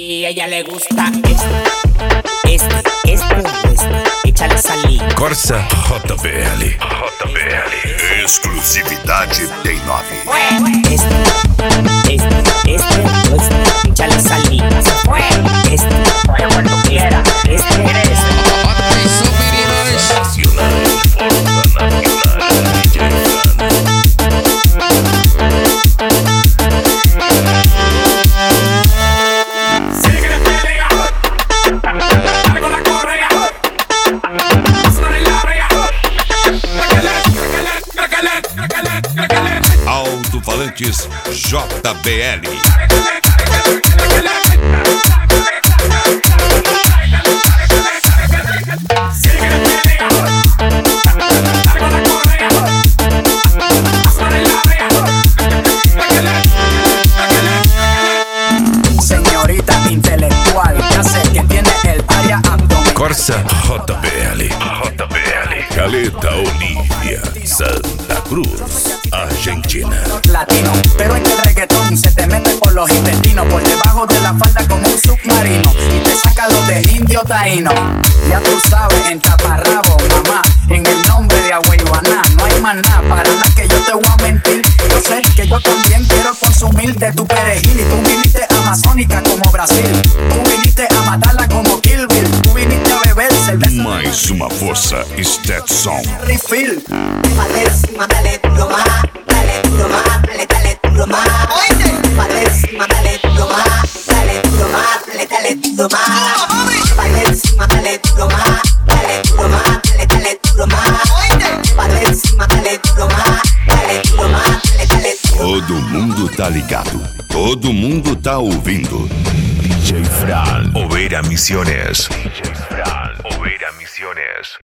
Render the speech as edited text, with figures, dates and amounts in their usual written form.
Y ella le gusta échale salida. Corsa JBL. Exclusividade Day 9. Échale salida. Se fue. Vaya cuando quiera. Atenção, meninas. Nacional. Alto-falantes JBL. Señorita intelectual, ya sé que tiene el área abdominal. Corsa JBL. Caleta Olivia, Santa Cruz, Argentina. Latino, pero es que el reggaetón se te mete por los intestinos, por debajo de la falda como un submarino, y te saca los de indio taíno. Ya tú sabes, en taparrabo, mamá, en el nombre de Agüeyuaná, no hay más nada, para nada que yo te voy a mentir. Yo sé que yo también quiero consumir de tu perejil, y tú viniste amazónica como Brasil, tú viniste a matarla como Kill Bill, tú viniste a beber cerveza. Mais uma força Stetson. Refill. Dale encima, dale duro más, dale duro más, dale duro más. Dale encima, dale duro más, dale duro más, dale duro más. Dale encima, dale duro más, dale duro más, dale duro más. Dale encima, dale duro más, dale duro más, dale duro. Todo mundo tá ligado, todo mundo tá ouvindo. DJ Fran, Oveira Misiones.